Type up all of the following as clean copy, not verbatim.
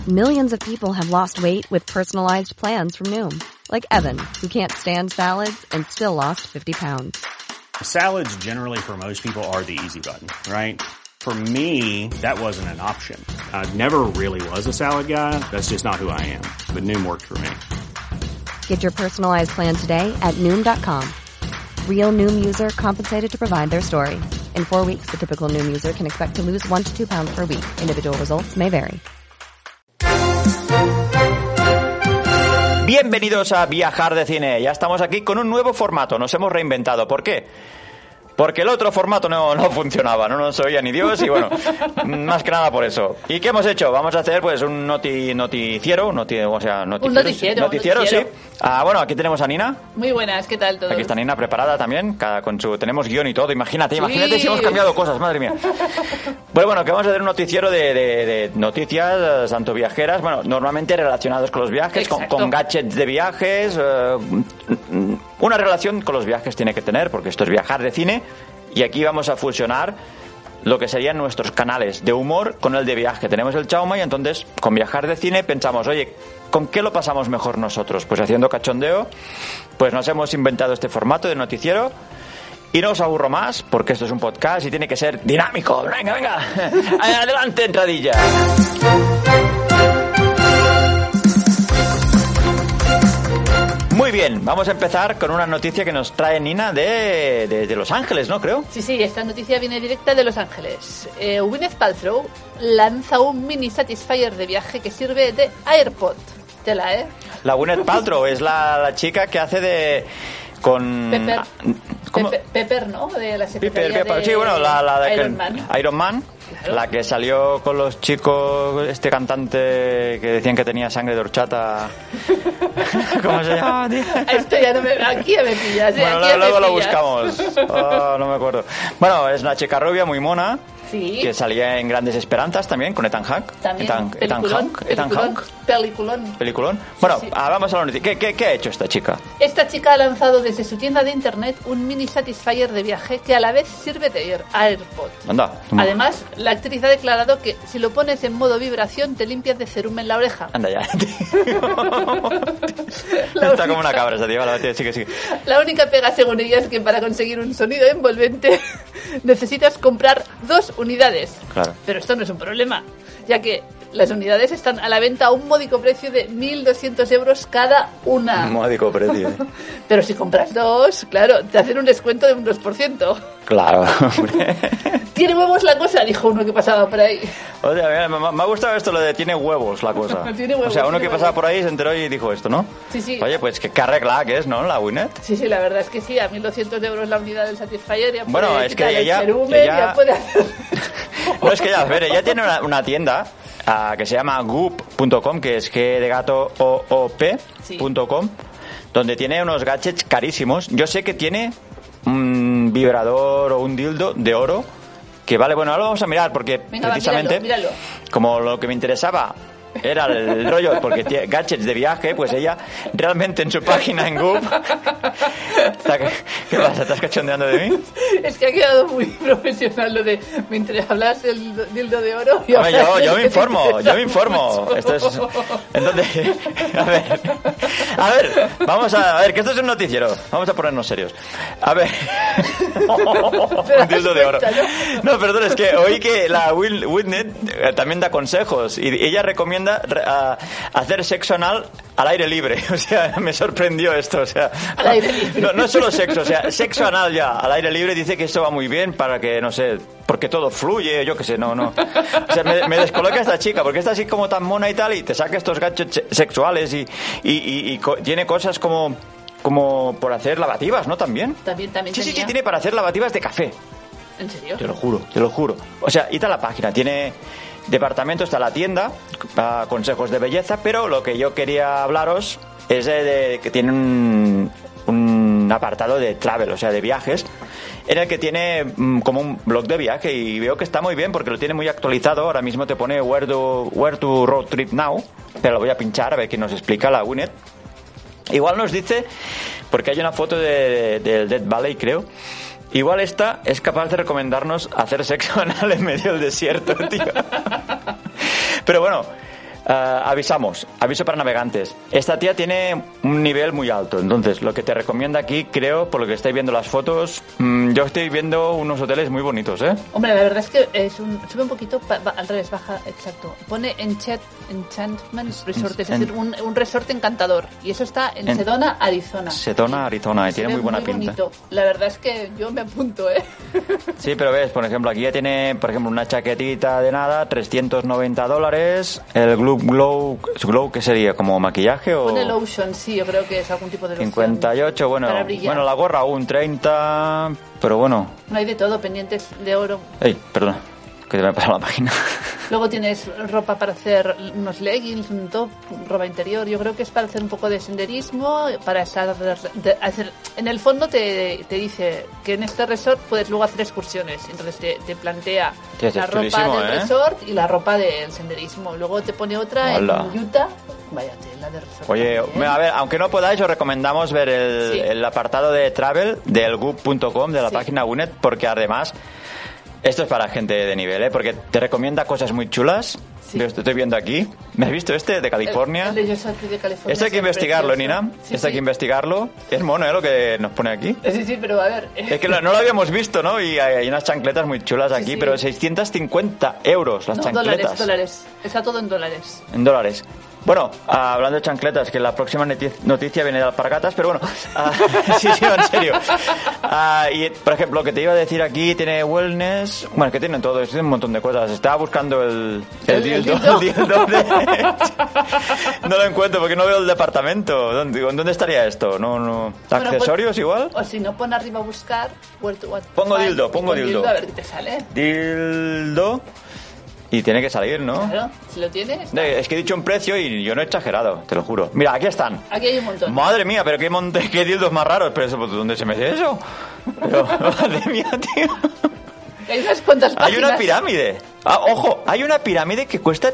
Millions of people have lost weight with personalized plans from Noom. Like Evan, who can't stand salads and still lost 50 pounds. Salads generally for most people are the easy button, right? For me, that wasn't an option. I never really was a salad guy. That's just not who I am. But Noom worked for me. Get your personalized plan today at Noom.com. Real Noom user compensated to provide their story. In 4 weeks, the typical Noom user can expect to lose 1 to 2 pounds per week. Individual results may vary. Bienvenidos a Viajar de Cine. Ya estamos aquí con un nuevo formato. Nos hemos reinventado. ¿Por qué? Porque el otro formato no funcionaba, no nos oía ni Dios y bueno, más que nada por eso. ¿Y qué hemos hecho? Vamos a hacer pues un noticiero, sí. Bueno, aquí tenemos a Nina. Muy buenas, ¿qué tal todo? Aquí está Nina preparada también, tenemos guión y todo, imagínate si hemos cambiado cosas, madre mía. Bueno, que vamos a hacer un noticiero de noticias, tanto viajeras, bueno, normalmente relacionados con los viajes, con gadgets de viajes, una relación con los viajes tiene que tener, porque esto es Viajar de Cine, y aquí vamos a fusionar lo que serían nuestros canales de humor con el de viaje. Tenemos el Chauma y entonces con Viajar de Cine pensamos, oye, ¿con qué lo pasamos mejor nosotros? Pues haciendo cachondeo, pues nos hemos inventado este formato de noticiero y no os aburro más porque esto es un podcast y tiene que ser dinámico. Venga, adelante, entradilla. Muy bien, vamos a empezar con una noticia que nos trae Nina de Los Ángeles, ¿no? Creo. Sí, esta noticia viene directa de Los Ángeles. Gwyneth Paltrow lanza un mini Satisfyer de viaje que sirve de AirPod. Tela, ¿eh? La Gwyneth Paltrow es la chica que hace de... con... Pepper, ¿no? De la secretaria Pepper. Sí, bueno, la de Iron Man. Claro. La que salió con los chicos, este cantante que decían que tenía sangre de horchata. ¿Cómo se llama, tío? Esto ya no me... Aquí ya me pillas. Bueno, luego lo buscamos. No me acuerdo. Bueno, es una chica rubia muy mona. Sí. Que salía en Grandes Esperanzas también, con Ethan Hawke. Peliculón. Bueno, sí. Vamos a la noticia. ¿Qué ha hecho esta chica? Esta chica ha lanzado desde su tienda de internet un mini Satisfyer de viaje que a la vez sirve de AirPod. Anda. Además, la actriz ha declarado que si lo pones en modo vibración te limpias de cerumen la oreja. Anda ya. Está como una cabra esa tía. Sigue. La única pega, según ella, es que para conseguir un sonido envolvente necesitas comprar 2 unidades. Claro. Pero esto no es un problema, ya que las unidades están a la venta a un módico precio de 1.200 euros cada una. Módico precio. Pero si compras 2, claro, te hacen un descuento de un 2%. Claro, hombre. Tiene huevos la cosa, dijo uno que pasaba por ahí. O sea, me ha gustado esto, lo de tiene huevos la cosa. Tiene huevos, o sea, uno que pasaba por ahí se enteró y dijo esto, ¿no? Sí. Oye, pues qué arreglada que es, ¿no? La Gwyneth. Sí, la verdad es que sí, a 1.200 euros la unidad del Satisfyer. Ya bueno, puede es que ella ya puede hacer... No, es que ya, a ver, ella tiene una tienda que se llama goop.com, que es G de gato OOP.com, donde tiene unos gadgets carísimos. Yo sé que tiene un vibrador o un dildo de oro que vale, bueno, ahora lo vamos a mirar porque precisamente míralo. Como lo que me interesaba era el rollo, porque tiene gadgets de viaje, pues ella realmente en su página en Goop... ¿Qué pasa? ¿Estás cachondeando de mí? Es que ha quedado muy profesional lo de... Mientras hablas del dildo de oro... Yo me informo. Esto es... Entonces, a ver, vamos a ver, que esto es un noticiero. Vamos a ponernos serios. A ver... Un dildo de oro. No, perdón, es que oí que la Gwyneth también da consejos y ella recomienda hacer sexo anal al aire libre. O sea, me sorprendió esto. O sea, al aire libre. No solo sexo, o sea, sexo anal ya al aire libre. Dice que esto va muy bien para que, no sé, porque todo fluye, yo qué sé, no. O sea, me descoloca esta chica, porque está así como tan mona y tal, y te saca estos gadgets sexuales y tiene cosas como por hacer lavativas, ¿no? También. También. Sí, tiene para hacer lavativas de café. ¿En serio? Te lo juro. O sea, y está la página, tiene departamento, está la tienda, consejos de belleza, pero lo que yo quería hablaros es de que tiene un apartado de travel, o sea, de viajes, en el que tiene como un blog de viaje, y veo que está muy bien porque lo tiene muy actualizado. Ahora mismo te pone where to road trip now, pero lo voy a pinchar a ver qué nos explica la Gwyneth. Igual nos dice, porque hay una foto del Death Valley, creo. Igual esta es capaz de recomendarnos hacer sexo anal en medio del desierto, tío. Pero bueno, Aviso para navegantes. Esta tía tiene un nivel muy alto, entonces lo que te recomienda aquí, creo, por lo que estáis viendo las fotos, yo estoy viendo unos hoteles muy bonitos, ¿eh? Hombre, la verdad es que sube un poquito, al revés, baja, exacto. Pone Enchantment Resort, es decir, un resort encantador. Y eso está en Sedona, Arizona. Sedona, Arizona, y tiene muy buena pinta. Bonito. La verdad es que yo me apunto, ¿eh? Sí, pero ves, por ejemplo, aquí ya tiene, por ejemplo, una chaquetita de nada, $390. El Glow, ¿qué sería? ¿Como maquillaje o...? Pone lotion, sí, yo creo que es algún tipo de lotion. 58, bueno, la gorra un 30, pero bueno. No hay de todo, pendientes de oro. Ey, perdona, que te me ha pasado la página. Luego tienes ropa para hacer unos leggings, un top, ropa interior. Yo creo que es para hacer un poco de senderismo, para hacer... En el fondo te dice que en este resort puedes luego hacer excursiones. Entonces te plantea la ropa del resort y la ropa del senderismo. Luego te pone otra en Utah. Vaya tela de resort. Oye, a ver, aunque no podáis, os recomendamos ver el apartado de travel del goop.com de la página Winnet, porque además... Esto es para gente de nivel, ¿eh? Porque te recomienda cosas muy chulas. Sí. Yo estoy viendo aquí. ¿Me has visto este de California? El de Yosemite de California. Esto hay que investigarlo, Nina. Sí, Esto hay que investigarlo. Es mono, ¿eh? Lo que nos pone aquí. Sí, pero a ver. Es que no lo habíamos visto, ¿no? Y hay unas chancletas muy chulas aquí, pero 650 euros las chancletas. Dólares. Está todo en dólares. En dólares. Bueno, hablando de chancletas, que la próxima noticia viene de alpargatas, pero bueno, sí, en serio. Y, por ejemplo, lo que te iba a decir aquí, tiene wellness, bueno, que tienen todo, tiene un montón de cosas. Estaba buscando el dildo. No lo encuentro porque no veo el departamento. ¿Dónde estaría esto? No. ¿Accesorios igual? O si no, pon arriba a buscar. Pongo dildo. A ver qué te sale. Dildo. Y tiene que salir, ¿no? Claro, si lo tienes. Es que he dicho un precio y yo no he exagerado, te lo juro. Mira, aquí están. Aquí hay un montón. Madre mía, pero qué dildos más raros. Pero eso, ¿dónde se me hace eso? Pero, madre mía, tío. Hay unas cuantas páginas. Hay una pirámide. Ojo, hay una pirámide que cuesta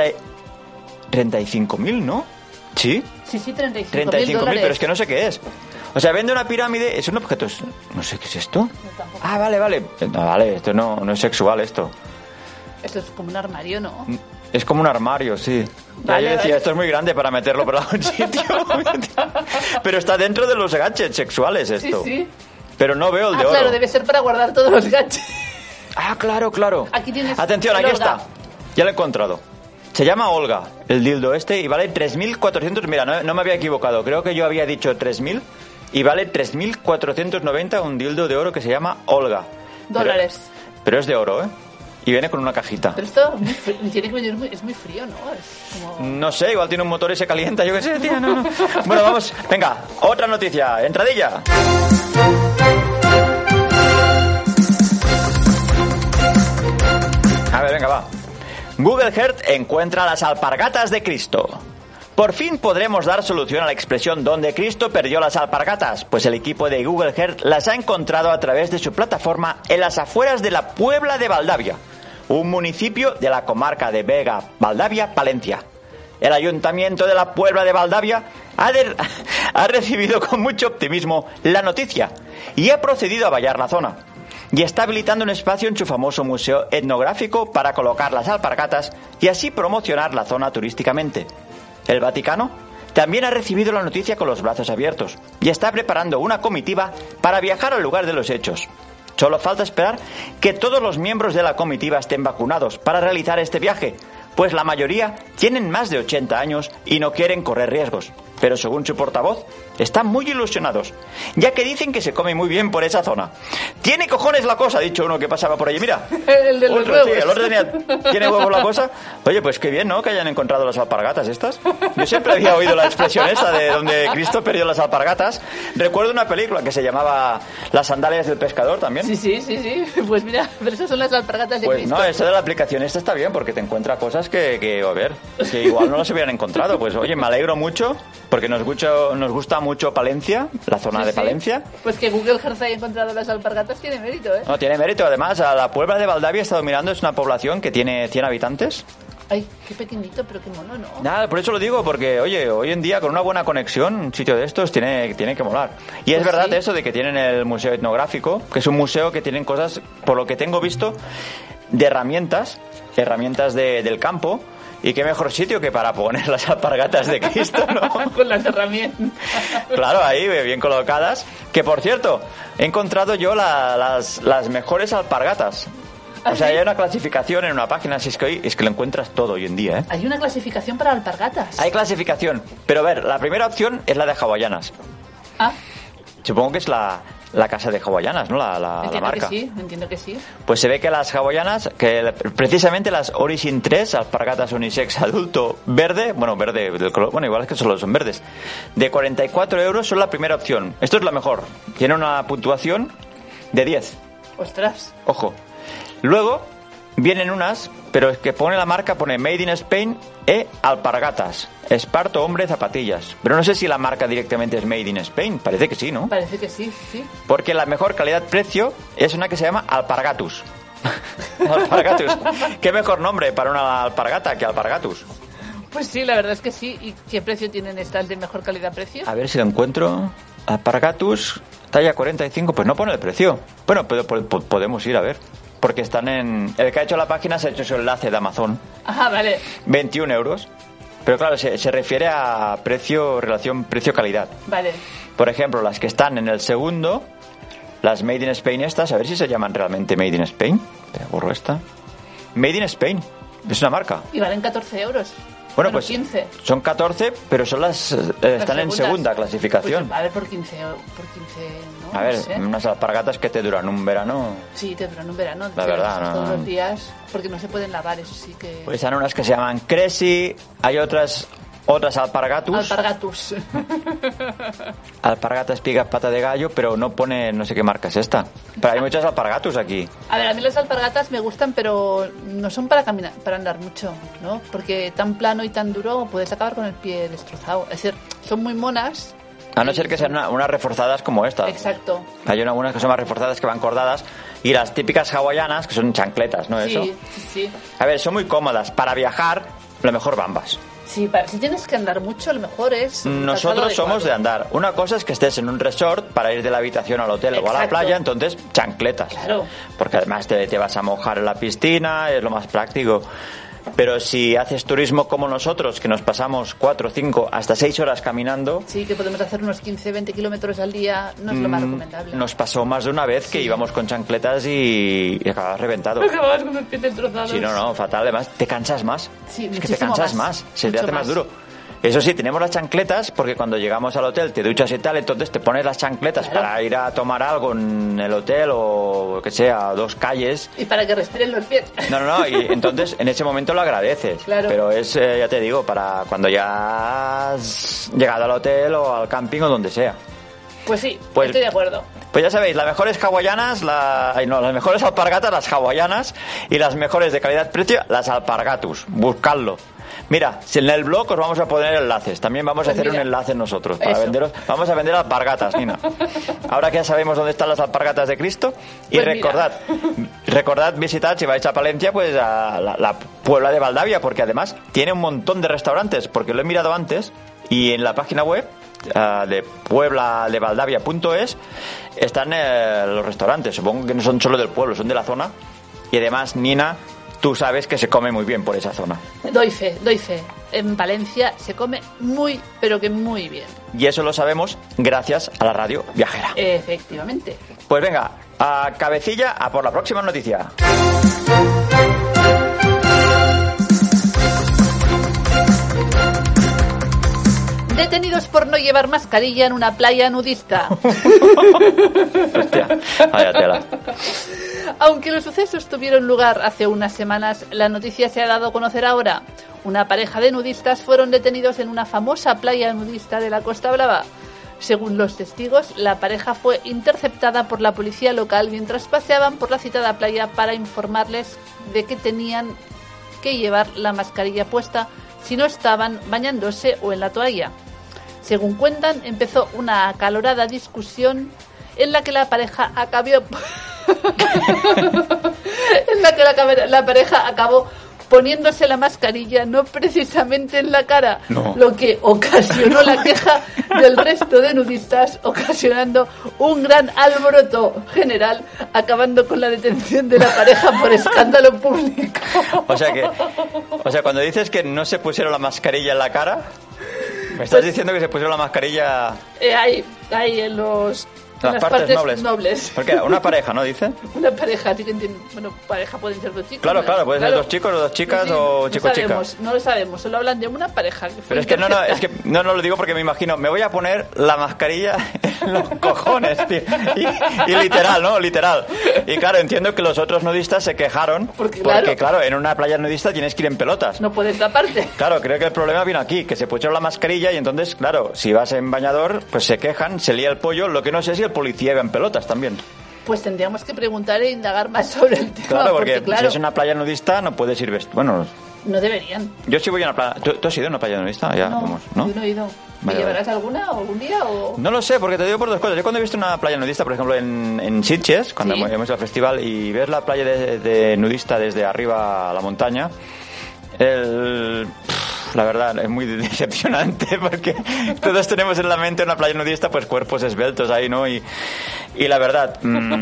35.000, ¿no? ¿Sí? Sí, 35.000 35.000, pero es que no sé qué es. O sea, vende una pirámide, es un objeto... No sé qué es esto. Vale. No, vale, esto no es sexual, esto. Esto es como un armario, ¿no? Es como un armario, sí. Yo decía, esto es muy grande para meterlo por algún sitio. Pero está dentro de los gadgets sexuales esto. Sí. Pero no veo el de oro. Claro, debe ser para guardar todos los gadgets. Claro. Aquí tienes. Atención, aquí está. Ya lo he encontrado. Se llama Olga, el dildo este, y vale 3.400. Mira, no me había equivocado. Creo que yo había dicho 3.000 y vale 3.490 un dildo de oro que se llama Olga. Dólares. Pero es de oro, ¿eh? Y viene con una cajita. Pero esto tiene que venir es muy frío, ¿no? Es como... No sé, igual tiene un motor y se calienta, yo qué sé, tía, no. Bueno, vamos, venga, otra noticia, entradilla. A ver, venga, va. Google Earth encuentra las alpargatas de Cristo. Por fin podremos dar solución a la expresión ¿dónde Cristo perdió las alpargatas? Pues el equipo de Google Earth las ha encontrado a través de su plataforma en las afueras de la Puebla de Valdavia, un municipio de la comarca de Vega, Valdavia, Palencia. El ayuntamiento de la Puebla de Valdavia ha recibido con mucho optimismo la noticia y ha procedido a vallar la zona. Y está habilitando un espacio en su famoso museo etnográfico para colocar las alpargatas y así promocionar la zona turísticamente. El Vaticano también ha recibido la noticia con los brazos abiertos y está preparando una comitiva para viajar al lugar de los hechos. Solo falta esperar que todos los miembros de la comitiva estén vacunados para realizar este viaje, pues la mayoría tienen más de 80 años y no quieren correr riesgos. Pero según su portavoz, están muy ilusionados, ya que dicen que se come muy bien por esa zona. Tiene cojones la cosa, ha dicho uno que pasaba por allí. Mira, el de los huevos. Sí, el otro tiene huevos la cosa. Oye, pues qué bien, ¿no? Que hayan encontrado las alpargatas estas. Yo siempre había oído la expresión esta de donde Cristo perdió las alpargatas. Recuerdo una película que se llamaba Las sandalias del pescador también. Sí. Pues mira, pero esas son las alpargatas de Cristo. Pues no, esa de la aplicación esta está bien porque te encuentra cosas que a ver, que igual no las hubieran encontrado. Pues oye, me alegro mucho porque nos gusta mucho Palencia, la zona de Palencia. Pues que Google Earth haya encontrado las alpargatas tiene mérito, ¿eh? No, tiene mérito. Además, a la Puebla de Valdavia he estado mirando, es una población que tiene 100 habitantes. Ay, qué pequeñito, pero qué mono, ¿no? Nada, por eso lo digo, porque, oye, hoy en día con una buena conexión, un sitio de estos tiene que molar. Y pues es verdad eso de que tienen el museo etnográfico, que es un museo que tienen cosas, por lo que tengo visto, de herramientas del campo. Y qué mejor sitio que para poner las alpargatas de Cristo, ¿no? Con las herramientas. Claro, ahí bien colocadas. Que por cierto, he encontrado yo las mejores alpargatas. O sea, hay una clasificación en una página, si es que lo encuentras todo hoy en día, ¿eh? Hay una clasificación para alpargatas. Hay clasificación, pero a ver, la primera opción es la de hawaianas. Ah, Supongo que es la casa de hawaianas, ¿no? La entiendo marca. que sí, entiendo que sí. Pues se ve que las hawaianas, que precisamente las Origin 3, alpargatas unisex adulto verde, verde del color, igual es que solo son verdes, de 44 euros son la primera opción. Esto es la mejor. Tiene una puntuación de 10. Ostras. Ojo. Luego vienen unas, pero es que pone la marca, pone Made in Spain e alpargatas. Esparto hombre zapatillas. Pero no sé si la marca directamente es Made in Spain. Parece que sí, ¿no? Parece que sí, sí. Porque la mejor calidad-precio es una que se llama Alpargatus. Alpargatus. ¿Qué mejor nombre para una alpargata que Alpargatus? Pues sí, la verdad es que sí. ¿Y qué precio tienen estas de mejor calidad-precio? A ver si lo encuentro. Alpargatus, talla 45. Pues no pone el precio. Bueno, podemos ir a ver. Porque están en... El que ha hecho la página se ha hecho su enlace de Amazon. Ajá, vale. 21 euros. Pero claro, se refiere a relación precio-calidad. Vale. Por ejemplo, las que están en el segundo, las Made in Spain estas, a ver si se llaman realmente Made in Spain. Espera, borro esta. Made in Spain. Es una marca. Y valen 14 euros. Bueno, pues 15. son 14, pero son están en segunda clasificación. Pues, a ver, por 15, ¿no? A ver, no sé. unas alpargatas que te duran un verano. Sí, te duran un verano. La verdad, no. Todos los días, porque no se pueden lavar, eso sí que... Pues hay unas que se llaman Cressy, hay otras alpargatus. Alpargatus. Alpargata, espiga, pata de gallo, pero no pone, no sé qué marca es esta. Pero hay muchas alpargatus aquí. A ver, a mí las alpargatas me gustan, pero no son para caminar, para andar mucho, ¿no? Porque tan plano y tan duro puedes acabar con el pie destrozado. Es decir, son muy monas. A no ser que sean unas reforzadas como estas. Exacto. Hay algunas que son más reforzadas, que van cordadas. Y las típicas hawaianas, que son chancletas, ¿no? Eso. Sí. A ver, son muy cómodas. Para viajar, lo mejor Bambas. Sí, si tienes que andar mucho, lo mejor es... Nosotros somos de andar. Una cosa es que estés en un resort para ir de la habitación al hotel o a la playa, entonces chancletas. Claro. Porque además te vas a mojar en la piscina, es lo más práctico. Pero si haces turismo como nosotros, que nos pasamos 4, 5, hasta 6 horas caminando... Sí, que podemos hacer unos 15, 20 kilómetros al día, no es lo más recomendable. Nos pasó más de una vez que íbamos con chancletas y acababas reventado. Acababas con los pies destrozados. Sí, no, fatal. Además, te cansas más. Sí, es que te cansas más. Se te hace más duro. Eso sí, tenemos las chancletas porque cuando llegamos al hotel te duchas y tal, entonces te pones las chancletas para ir a tomar algo en el hotel o que sea, 2 calles. Y para que respiren los pies. No, y entonces en ese momento lo agradeces. Claro. Pero es, ya te digo, para cuando ya has llegado al hotel o al camping o donde sea. Pues sí, estoy de acuerdo. Pues ya sabéis, las mejores hawaianas, las mejores alpargatas, las hawaianas, y las mejores de calidad-precio, las alpargatus. Buscadlo. Mira, si en el blog os vamos a poner enlaces. También vamos a hacer un enlace nosotros para venderos. Vamos a vender alpargatas, Nina. Ahora que ya sabemos dónde están las alpargatas de Cristo. Y pues recordad visitar, si vais a Palencia, pues a la Puebla de Valdavia, porque además tiene un montón de restaurantes, porque lo he mirado antes, y en la página web de puebladevaldavia.es están los restaurantes. Supongo que no son solo del pueblo, son de la zona. Y además, Nina, tú sabes que se come muy bien por esa zona. Doy fe. En Valencia se come muy, pero que muy bien. Y eso lo sabemos gracias a la radio viajera. Efectivamente. Pues venga, a cabecilla, a por la próxima noticia. Detenidos por no llevar mascarilla en una playa nudista. Hostia, vaya tela. Aunque los sucesos tuvieron lugar hace unas semanas, la noticia se ha dado a conocer ahora. Una pareja de nudistas fueron detenidos en una famosa playa nudista de la Costa Brava. Según los testigos, la pareja fue interceptada por la policía local mientras paseaban por la citada playa para informarles de que tenían que llevar la mascarilla puesta si no estaban bañándose o en la toalla. Según cuentan, empezó una acalorada discusión en la que la pareja acabó poniéndose la mascarilla no precisamente en la cara, No. lo que ocasionó la queja del resto de nudistas, ocasionando un gran alboroto general, acabando con la detención de la pareja por escándalo público. O sea, cuando dices que no se pusieron la mascarilla en la cara, me estás diciendo que se pusieron la mascarilla Ahí en en las partes nobles. Porque una pareja, ¿no? Dice. Una pareja, bueno, pareja pueden ser dos chicos. Claro, pueden ser dos chicos o dos chicas o chico-chica. No lo sabemos, solo hablan de una pareja. Pero es que no lo digo porque me imagino, me voy a poner la mascarilla en los cojones, tío. Y literal, ¿no? Literal. Y claro, entiendo que los otros nudistas se quejaron porque claro, en una playa nudista tienes que ir en pelotas. No puedes taparte. Claro, creo que el problema vino aquí, que se pusieron la mascarilla y entonces, claro, si vas en bañador, pues se quejan, se lía el pollo, lo que no sé si el policía iba en pelotas también. Pues tendríamos que preguntar e indagar más sobre el tema. Claro, porque si es una playa nudista no puedes ir vestido. Bueno, no deberían. Yo sí voy a una playa. ¿Tú has ido a una playa nudista? Ya, no, ¿no? Yo no he ido. ¿Me llevarás alguna o algún día? O... No lo sé, porque te digo por dos cosas. Yo cuando he visto una playa nudista, por ejemplo, en Sitges, cuando hemos ido al festival, y ves la playa de nudista desde arriba a la montaña, la verdad es muy decepcionante porque todos tenemos en la mente una playa nudista, pues cuerpos esbeltos ahí, ¿no? Y la verdad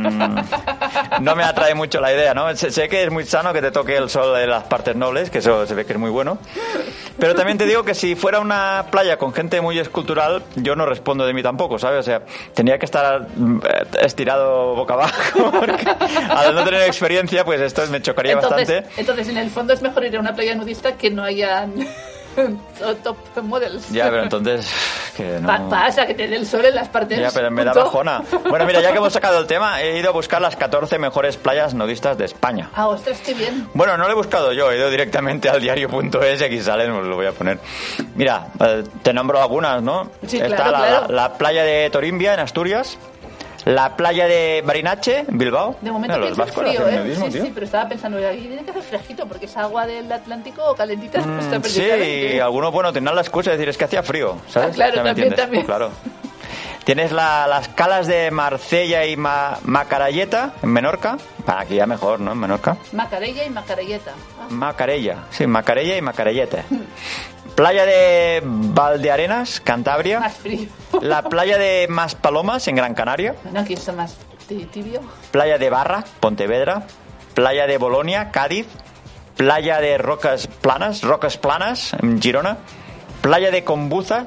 no me atrae mucho la idea, ¿no? Sé que es muy sano que te toque el sol en las partes nobles, que eso se ve que es muy bueno, pero también te digo que si fuera una playa con gente muy escultural, yo no respondo de mí tampoco, ¿sabes? O sea, tendría que estar estirado boca abajo porque al no tener experiencia, pues esto me chocaría bastante. Entonces, en el fondo es mejor ir a una playa nudista que no haya top models. Ya, pero entonces que no... pasa que te dé el sol en las partes. Ya, pero me da bajona. Bueno, mira, ya que hemos sacado el tema, he ido a buscar las 14 mejores playas nudistas de España. Ah, ostras, qué bien. Bueno, no lo he buscado yo, he ido directamente al diario.es y aquí salen, os lo voy a poner. Mira, te nombro algunas, ¿no? Sí, está claro. La playa de Torimbia en Asturias. La playa de Barinache, en Bilbao. De momento los vascos frío, hacen nudismo, sí, pero estaba pensando, aquí tiene que hacer fresquito, porque es agua del Atlántico calentita. Sí, y algunos, bueno, tendrán la excusa de decir, es que hacía frío, ¿sabes? Ah, claro, también. Claro. Tienes las calas de Marsella y Macarelleta, en Menorca. Para aquí ya mejor, ¿no? En Menorca. Macarella y Macarelleta. Macarella, sí, Macarella y Macarelleta. Playa de Valdearenas, Cantabria. Más frío. La playa de Maspalomas, en Gran Canaria. Bueno, aquí está más tibio. Playa de Barra, Pontevedra. Playa de Bolonia, Cádiz. Playa de Rocas Planas, en Girona. Playa de Conbouzas,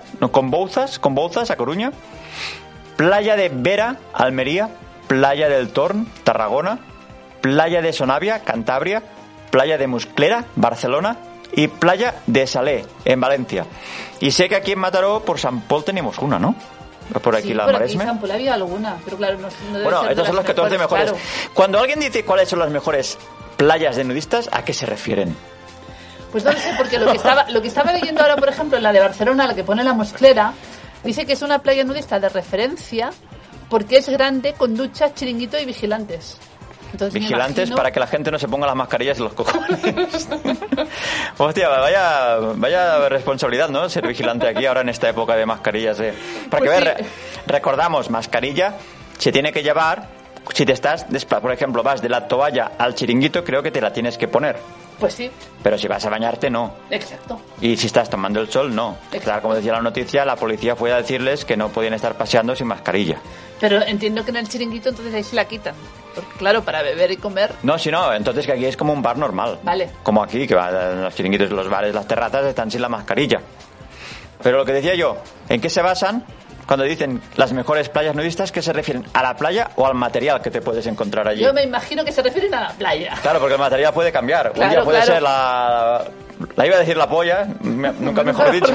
a Coruña. Playa de Vera, Almería. Playa del Torn, Tarragona. Playa de Sonavia, Cantabria. Playa de Musclera, Barcelona. Y playa de Salé, en Valencia. Y sé que aquí en Mataró, por San Pol, tenemos una, ¿no? Por aquí la Maresme. Aquí en San Pol había alguna, pero claro, no debe bueno, ser estas son las 14 mejores. Claro. Cuando alguien dice cuáles son las mejores playas de nudistas, ¿a qué se refieren? Pues no lo sé, porque lo que estaba leyendo ahora, por ejemplo, en la de Barcelona, la que pone la Mosclera, dice que es una playa nudista de referencia porque es grande, con duchas, chiringuito y vigilantes. Entonces, vigilantes para que la gente no se ponga las mascarillas en los cojones. Hostia, vaya responsabilidad, ¿no? Ser vigilante aquí ahora en esta época de mascarillas. Para que pues recordamos, mascarilla se tiene que llevar si te estás, por ejemplo, vas de la toalla al chiringuito, creo que te la tienes que poner. Pues sí. Pero si vas a bañarte, no. Exacto. Y si estás tomando el sol, no. Claro, como decía la noticia, la policía fue a decirles que no podían estar paseando sin mascarilla. Pero entiendo que en el chiringuito entonces ahí se la quitan. Porque claro, para beber y comer... No, si no, entonces que aquí es como un bar normal. Vale. Como aquí, que los chiringuitos, los bares, las terrazas están sin la mascarilla. Pero lo que decía yo, ¿en qué se basan cuando dicen las mejores playas nudistas? ¿Qué se refieren? ¿A la playa o al material que te puedes encontrar allí? Yo me imagino que se refieren a la playa. Claro, porque el material puede cambiar. Claro, un día puede ser la iba a decir la polla, nunca mejor dicho.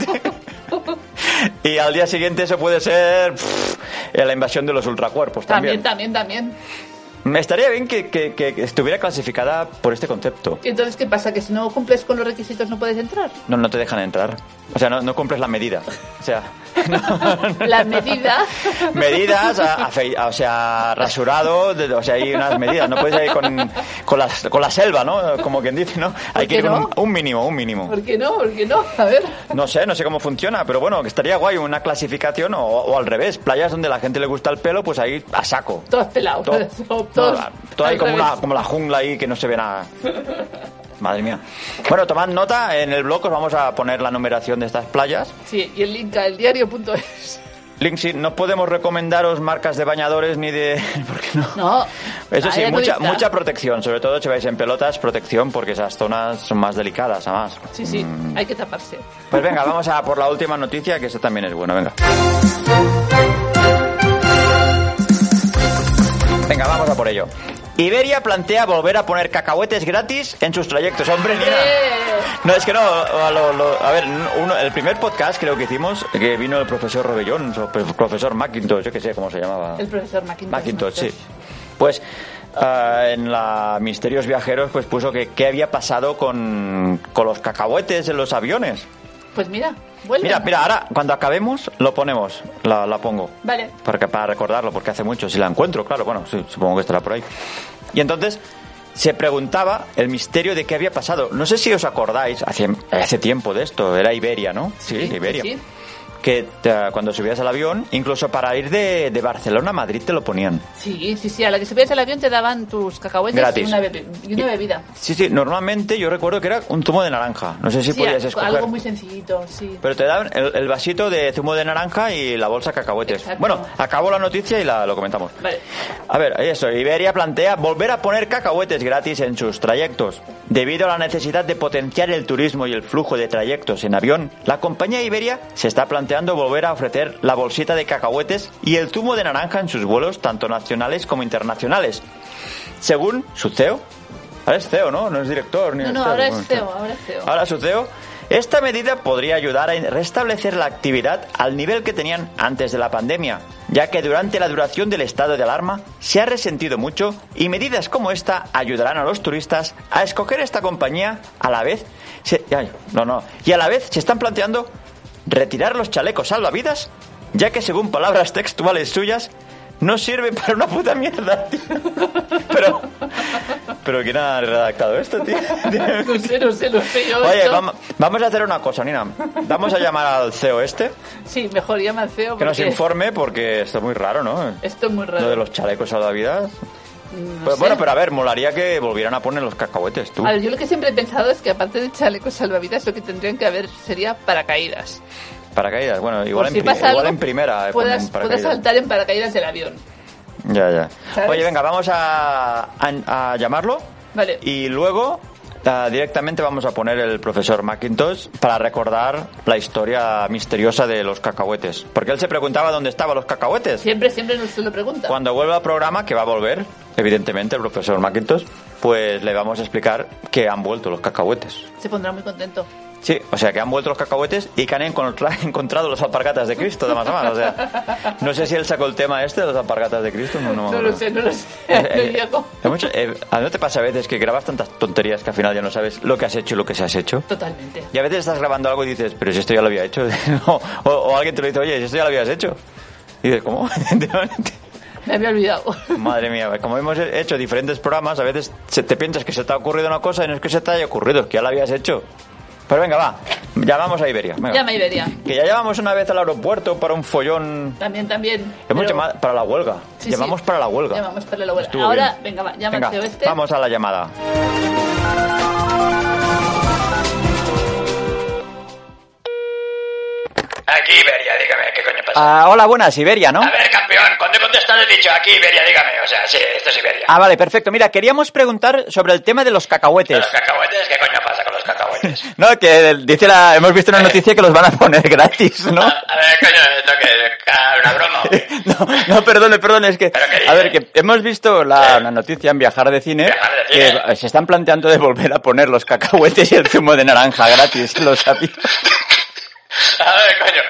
Y al día siguiente eso puede ser la invasión de los ultracuerpos también. También. Me estaría bien que estuviera clasificada por este concepto. ¿Y entonces qué pasa? ¿Que si no cumples con los requisitos no puedes entrar? No te dejan entrar. O sea, no cumples la medida. O sea... ¿La medida? Medidas, o sea, rasurado, o sea, hay unas medidas. No puedes ir con la selva, ¿no? Como quien dice, ¿no? Hay que ir con un mínimo. ¿Por qué no? A ver. No sé cómo funciona, pero bueno, que estaría guay una clasificación o al revés. Playas donde a la gente le gusta el pelo, pues ahí a saco. Todos pelados. Todo ahí como la jungla ahí que no se ve nada. Madre mía. Bueno, tomad nota, en el blog os vamos a poner la numeración de estas playas. Sí, y el link a eldiario.es. Link, sí, no podemos recomendaros marcas de bañadores ni de... ¿Por qué no? No. Eso sí, Ahí mucha protección, sobre todo si vais en pelotas, protección, porque esas zonas son más delicadas, además. Sí, hay que taparse. Pues venga, vamos a por la última noticia, que esta también es buena, venga. Venga, vamos a por ello. Iberia plantea volver a poner cacahuetes gratis en sus trayectos. ¡Hombre, Nina! No, es que no. A ver, el primer podcast creo que hicimos, que vino el profesor Robellón, o el profesor Macintosh, yo que sé cómo se llamaba. El profesor Macintosh. Macintosh, sí. Pues en la Misterios Viajeros pues puso que qué había pasado con los cacahuetes en los aviones. Pues mira, vuelve. Mira, ahora cuando acabemos lo ponemos, la pongo. Vale. Para recordarlo, porque hace mucho. Si la encuentro, claro, bueno, sí, supongo que estará por ahí. Y entonces se preguntaba el misterio de qué había pasado. No sé si os acordáis, hace tiempo de esto, era Iberia, ¿no? Sí, Iberia. Sí. Que cuando subías al avión, incluso para ir de Barcelona a Madrid te lo ponían. Sí, a la que subías al avión te daban tus cacahuetes gratis. y una bebida. Sí, normalmente yo recuerdo que era un zumo de naranja. No sé si podías escoger. Algo muy sencillito, sí. Pero te daban el vasito de zumo de naranja y la bolsa cacahuetes. Exacto. Bueno, acabó la noticia y lo comentamos. Vale. A ver, eso, Iberia plantea volver a poner cacahuetes gratis en sus trayectos. Debido a la necesidad de potenciar el turismo y el flujo de trayectos en avión, la compañía Iberia se está planteando volver a ofrecer la bolsita de cacahuetes y el zumo de naranja en sus vuelos, tanto nacionales como internacionales. Según su CEO, ahora es CEO, ¿no? No es director ni No, ahora es CEO, Ahora su CEO. Esta medida podría ayudar a restablecer la actividad al nivel que tenían antes de la pandemia, ya que durante la duración del estado de alarma se ha resentido mucho y medidas como esta ayudarán a los turistas a escoger esta compañía a la vez. Y a la vez se están planteando retirar los chalecos salvavidas, ya que según palabras textuales suyas no sirve para una puta mierda, tío. Pero ¿quién ha redactado esto, tío? No sé yo. Oye, vamos a hacer una cosa, Nina. Vamos a llamar al CEO este. Sí, mejor llama al CEO. Que nos informe, porque esto es muy raro, ¿no? Esto es muy raro. Lo de los chalecos salvavidas. No sé. Bueno, pero a ver, molaría que volvieran a poner los cacahuetes, tú. A ver, yo lo que siempre he pensado es que aparte de chalecos salvavidas, lo que tendrían que haber sería paracaídas. Paracaídas, bueno, igual en primera. Puedas saltar en paracaídas del avión. Ya. ¿Sabes? Oye, venga, vamos a llamarlo. Vale. Y luego directamente vamos a poner el profesor Macintosh para recordar la historia misteriosa de los cacahuetes. Porque él se preguntaba dónde estaban los cacahuetes. Siempre nos lo pregunta. Cuando vuelva al programa, que va a volver, evidentemente, el profesor Macintosh, pues le vamos a explicar que han vuelto los cacahuetes. Se pondrá muy contento. Sí, o sea, que han vuelto los cacahuetes y que han encontrado los alpargatas de Cristo, más o menos. O sea, no sé si él sacó el tema de los alpargatas de Cristo. No lo sé. No llego. ¿No te pasa a veces que grabas tantas tonterías que al final ya no sabes lo que has hecho y lo que se has hecho? Totalmente. Y a veces estás grabando algo y dices, pero si esto ya lo había hecho. o alguien te lo dice, oye, si esto ya lo habías hecho. Y dices, ¿cómo? Me había olvidado. Madre mía, como hemos hecho diferentes programas, a veces te piensas que se te ha ocurrido una cosa y no es que se te haya ocurrido, es que ya la habías hecho. Pero venga, va, llamamos a Iberia. Venga. Llama a Iberia. Que ya llamamos una vez al aeropuerto para un follón. También. Hemos llamado para la huelga. Llamamos para la huelga. Llamamos para la huelga. Estuvo ahora, bien. venga, llama al CEO este. Vamos a la llamada. Aquí Iberia, dígame, ¿qué coño pasa? Hola, buenas, Iberia, ¿no? A ver, campeón, ¿cuándo he contestado he dicho aquí Iberia, dígame? O sea, sí, esto es Iberia. Vale, perfecto. Mira, queríamos preguntar sobre el tema de los cacahuetes. ¿Los cacahuetes? ¿Qué coño pasa con los cacahuetes? No, que hemos visto una noticia que los van a poner gratis, ¿no? A ver, coño, ¿esto qué? ¿Una broma? No, perdone, es que... A ver, que hemos visto una noticia en Viajar de Cine, que se están planteando de volver a poner los cacahuetes y el zumo de naranja gratis, ¿lo sabías? A ver, coño.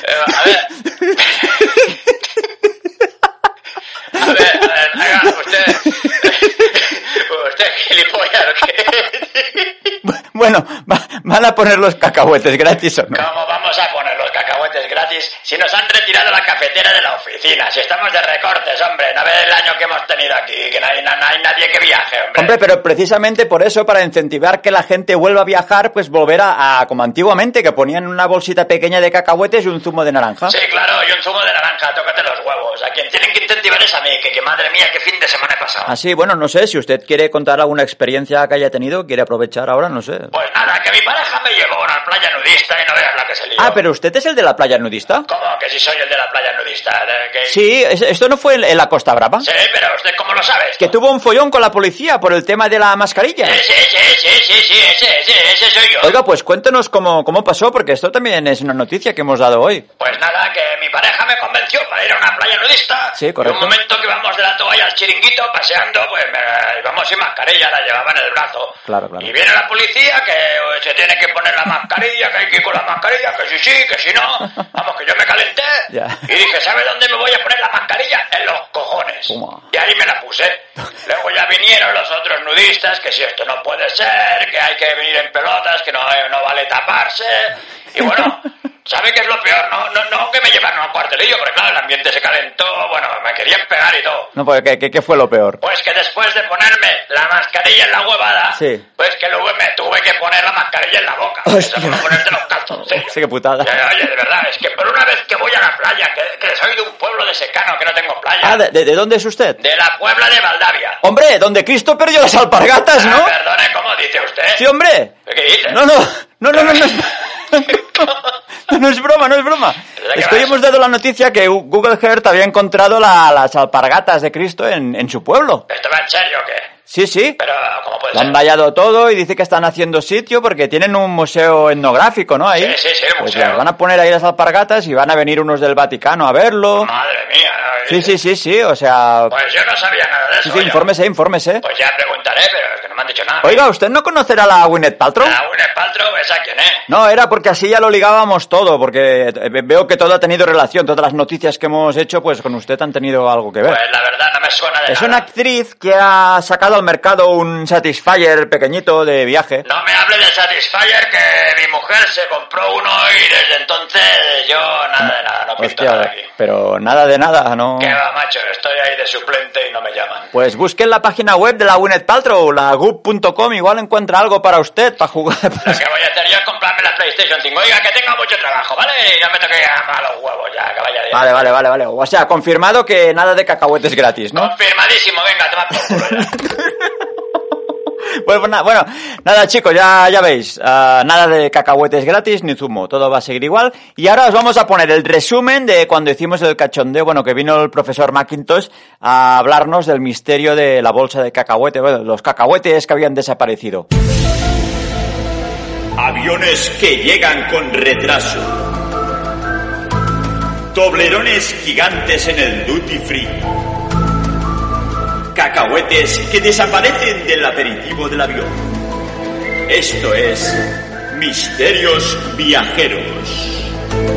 Usted es gilipollas, ¿o qué? Bueno, ¿van a poner los cacahuetes gratis o no? ¿Cómo vamos a poner los cacahuetes gratis si nos han retirado la cafetera de la oficina? Si estamos de recortes, hombre, no ve el año que hemos tenido aquí, que no hay nadie que viaje, hombre. Hombre, pero precisamente por eso, para incentivar que la gente vuelva a viajar, pues volver a como antiguamente, que ponían una bolsita pequeña de cacahuetes y un zumo de naranja. Sí, claro, y un zumo de naranja, tócate los huevos. A quien tienen que intentar incentivar es a mí, que madre mía, qué fin de semana he pasado. Ah, sí, bueno, no sé, si usted quiere contar alguna experiencia que haya tenido, quiere aprovechar ahora, no sé. Pues nada, que mi pareja me llevó a una playa nudista y no veas la que se lió. Ah, pero usted es el de la playa nudista. ¿Cómo que si soy el de la playa nudista? Sí, ¿esto no fue en la Costa Brava? Sí, pero ¿usted cómo lo sabe esto? Que tuvo un follón con la policía por el tema de la mascarilla. Sí, ese soy yo. Oiga, pues cuéntenos cómo pasó, porque esto también es una noticia que hemos dado hoy. Pues nada, que mi pareja me convenció para ir a una playa nudista. Sí, correcto. Y un momento que vamos de la toalla al chiringuito paseando, pues íbamos sin mascarilla, la llevaba en el brazo. Claro. Y viene la policía que se tiene que poner la mascarilla, que hay que ir con la mascarilla, que sí, que si no. Vamos, que yo me calenté Ya. y dije, ¿sabe dónde me voy a poner la mascarilla? En los cojones. Toma. Y ahí me la puse. Luego ya vinieron los otros nudistas, que si esto no puede ser, que hay que venir en pelotas, que no vale taparse. Y bueno, ¿sabe qué es lo peor? No que me llevaron a un cuartelillo, porque claro, el ambiente se calentó, bueno, me querían pegar y todo. No, pues ¿qué fue lo peor? Pues que después de ponerme la mascarilla en la huevada, Sí. pues que luego me tuve que poner la mascarilla en la boca. Hostia. Eso, ponerte los calzoncillos. Sí, qué putada. Oye, de verdad, es que por una vez que voy a la playa, que soy de un pueblo de secano, que no tengo playa. Ah, ¿de dónde es usted? De la Puebla de Valdavia. Hombre, donde Cristo perdió las alpargatas, ¿no? Perdone, ¿cómo dice usted? Sí, hombre. ¿Qué dice? No es broma, no es broma. qué Es que hoy vas? hemos dado la noticia que Google Earth había encontrado las alpargatas de Cristo en su pueblo. ¿Esto va en serio o qué? Sí. Pero, ¿cómo puede Lo ser? han vallado todo y dice que están haciendo sitio porque tienen un museo etnográfico, ¿no? Ahí. Sí, el Pues museo. les van a poner ahí las alpargatas y van a venir unos del Vaticano a verlo. Madre mía. ¿no? Sí, o sea... Pues yo no sabía nada de eso. Sí, oye. infórmese. Pues ya preguntaré, pero es que no me han dicho nada. Oiga, ¿usted no conocerá a la Gwyneth Paltrow? ¿La Gwyneth Paltrow, esa quién es? No, era porque así ya lo ligábamos todo, porque veo que todo ha tenido relación, todas las noticias que hemos hecho, pues con usted han tenido algo que ver. Pues la verdad no me suena de Es nada. una actriz que ha sacado al mercado un Satisfyer pequeñito de viaje. No me hable de Satisfyer, que mi mujer se compró uno y desde entonces yo nada de nada, no pinto nada aquí. Pero nada de nada, ¿no? ¿Qué va, macho? Estoy ahí de suplente y no me llaman. Pues busquen la página web de la Gwyneth Paltrow, la goop.com, igual encuentra algo para usted, para jugar. Lo que voy a hacer yo es comprarme la PlayStation 5. Oiga, que tenga mucho trabajo, ¿vale? Y no me toque a los huevos ya, que vaya bien. Vale. O sea, confirmado que nada de cacahuetes gratis, ¿no? Confirmadísimo, venga, toma por culo ya. Bueno, nada chicos, ya veis, nada de cacahuetes gratis ni zumo, todo va a seguir igual. Y ahora os vamos a poner el resumen de cuando hicimos el cachondeo, bueno, que vino el profesor Mackintosh a hablarnos del misterio de la bolsa de cacahuete, bueno, los cacahuetes que habían desaparecido. Aviones que llegan con retraso. Toblerones gigantes en el duty free. Cacahuetes que desaparecen del aperitivo del avión. Esto es Misterios Viajeros.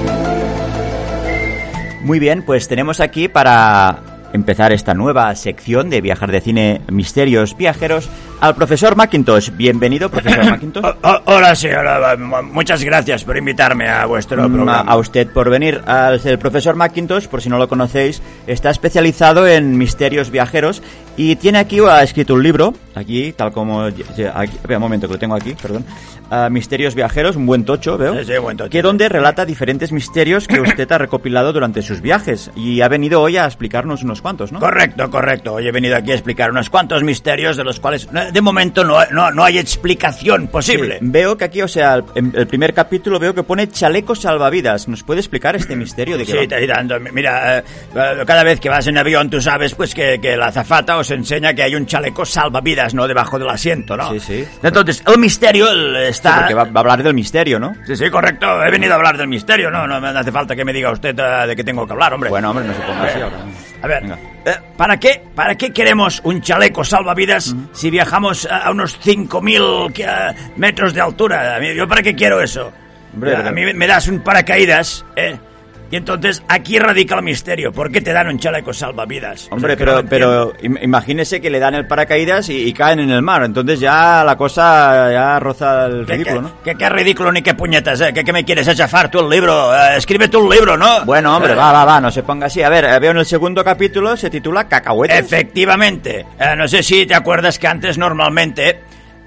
Muy bien, pues tenemos aquí para empezar esta nueva sección de Viajar de Cine Misterios Viajeros al profesor Mackintosh. Bienvenido, profesor Mackintosh. Hola, sí, hola, muchas gracias por invitarme a vuestro programa. A usted por venir. El profesor Mackintosh, por si no lo conocéis, está especializado en misterios viajeros y tiene aquí, ha escrito un libro, aquí, tal como... Aquí, espera un momento, que lo tengo aquí, perdón. Misterios viajeros, un buen tocho, veo. Sí, buen tocho. Que donde relata diferentes misterios que usted ha recopilado durante sus viajes. Y ha venido hoy a explicarnos unos cuantos, ¿no? Correcto. Hoy he venido aquí a explicar unos cuantos misterios de los cuales de momento no hay explicación posible. Sí, veo que aquí, o sea, en el primer capítulo veo que pone chaleco salvavidas. ¿Nos puede explicar este misterio de qué Sí, va? te dirán, mira, cada vez que vas en avión tú sabes pues que la azafata os enseña que hay un chaleco salvavidas, ¿no? Debajo del asiento, ¿no? Sí. Entonces, el misterio está... Sí, porque va a hablar del misterio, ¿no? Sí, correcto. He venido a hablar del misterio, ¿no? No me hace falta que me diga usted de qué tengo que hablar, hombre. Bueno, hombre, no se ponga así ahora. A ver, Venga. ¿para qué queremos un chaleco salvavidas si viajamos a unos 5.000 metros de altura? ¿Yo para qué quiero eso? Hombre, A mí me das un paracaídas, y entonces aquí radica el misterio. ¿Por qué te dan un chaleco salvavidas? Hombre, O sea, que no lo pero imagínese que le dan el paracaídas y caen en el mar. Entonces ya la cosa ya roza el ridículo, ¿no? ¿Qué ridículo ni qué puñetas, ¿Qué me quieres achafar tú el libro? Escribe tú un libro, ¿no? Bueno, hombre, va, no se ponga así. A ver, veo en el segundo capítulo, se titula Cacahuetes. Efectivamente. No sé si te acuerdas que antes normalmente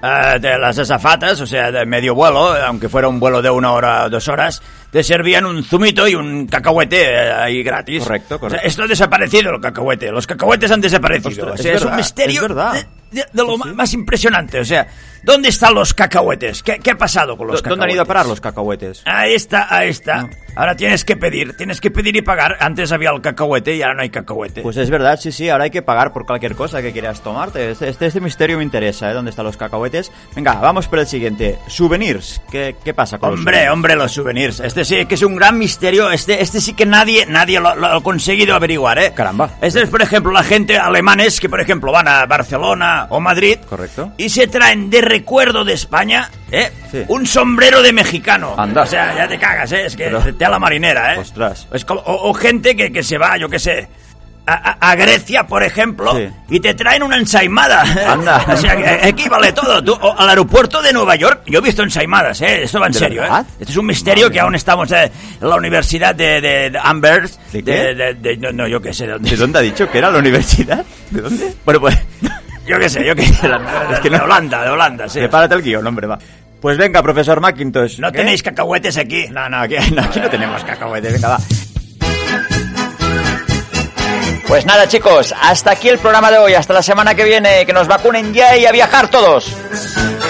de las azafatas, o sea, de medio vuelo, aunque fuera un vuelo de 1 hora o 2 horas, te servían un zumito y un cacahuete ahí gratis. Correcto. O sea, esto ha desaparecido, el cacahuete. Los cacahuetes han desaparecido. Ostras, o sea, es un misterio de lo más impresionante. O sea, ¿dónde están los cacahuetes? ¿Qué ha pasado con los cacahuetes? ¿Dónde han ido a parar los cacahuetes? Ahí está. Ahora tienes que pedir y pagar. Antes había el cacahuete y ahora no hay cacahuete. Pues es verdad, sí, ahora hay que pagar por cualquier cosa que quieras tomarte. Este misterio me interesa, ¿eh? ¿Dónde están los cacahuetes? Venga, vamos por el siguiente. Souvenirs. ¿Qué pasa con los souvenirs? Hombre, los souvenirs. Este sí que es un gran misterio. Este sí que nadie lo ha conseguido averiguar, ¿eh? Caramba. Este es, por ejemplo, la gente alemanes que, por ejemplo, van a Barcelona o Madrid. Correcto. Y se traen de recuerdo de España, Sí. un sombrero de mexicano. Anda. O sea, ya te cagas, ¿eh? Es que Pero... te a la marinera, ¿eh? Ostras. Es como, o gente que se va, yo qué sé, a Grecia, por ejemplo, Sí. y te traen una ensaimada. Anda. O sea, que aquí vale todo. Tú, al aeropuerto de Nueva York, yo he visto ensaimadas, ¿eh? Esto va en ¿De serio, verdad? ¿eh? Este es un misterio que aún estamos en la Universidad de Amherst. ¿De qué? No, yo qué sé. ¿De dónde ha dicho que era la universidad? ¿De dónde? Bueno, pues... Yo qué sé. Es que de Holanda, sí. Prepárate el guión, hombre, va. Pues venga, profesor McIntosh. ¿No tenéis cacahuetes aquí? No, aquí no tenemos cacahuetes, venga, va. Pues nada, chicos, hasta aquí el programa de hoy. Hasta la semana que viene, que nos vacunen ya y a viajar todos.